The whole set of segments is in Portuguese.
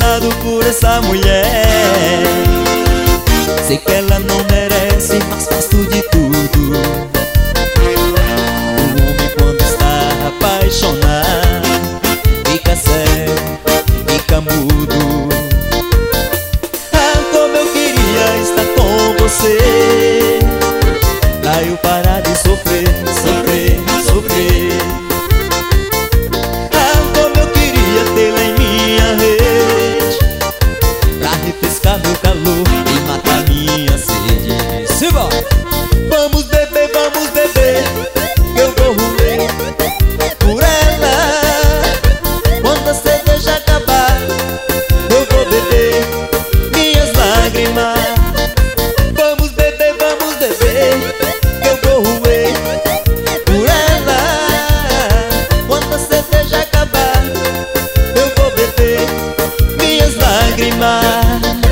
apaixonado por essa mulher. Sei que ela não merece, mas faço de tudo. O homem quando está apaixonado fica cego, fica mudo. Ah, como eu queria estar com você, pra eu parar de sofrer, sofrer, sofrer. Ah, como eu queria tê-la em minha rede, pra refrescar meu calor e matar minha sede. Simbora! Vamos beber, que eu vou roer por ela. Quando a cerveja acabar, eu vou beber minhas lágrimas. Vamos beber, que eu vou roer por ela. Quando a cerveja acabar, eu vou beber minhas lágrimas.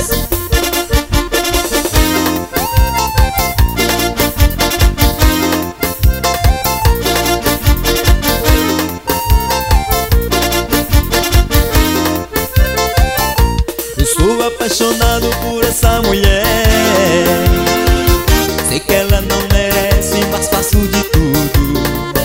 Estou apaixonado por essa mulher. Sei que ela não merece, mas faço de tudo.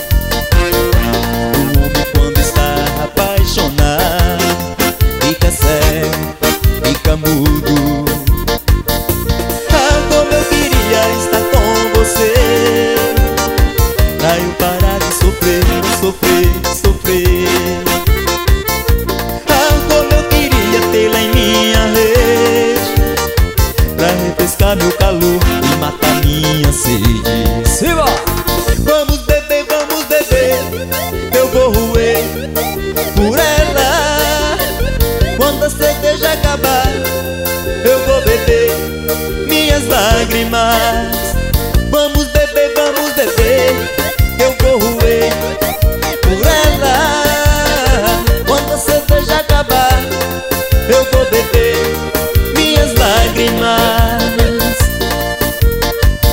O homem quando está apaixonado fica cego, fica mudo. Ah, como eu queria estar com você, pra eu parar de sofrer, sofrer, sofrer. Ah, como eu queria tê-la em minha rede, pra refrescar meu calor e matar minha sede. Simbora! Vamos beber, que eu vou roer por ela. Quando a cerveja acabar, eu vou beber minhas lágrimas. Vamos beber, que eu vou roer por ela. Quando a cerveja acabar, eu vou beber minhas lágrimas.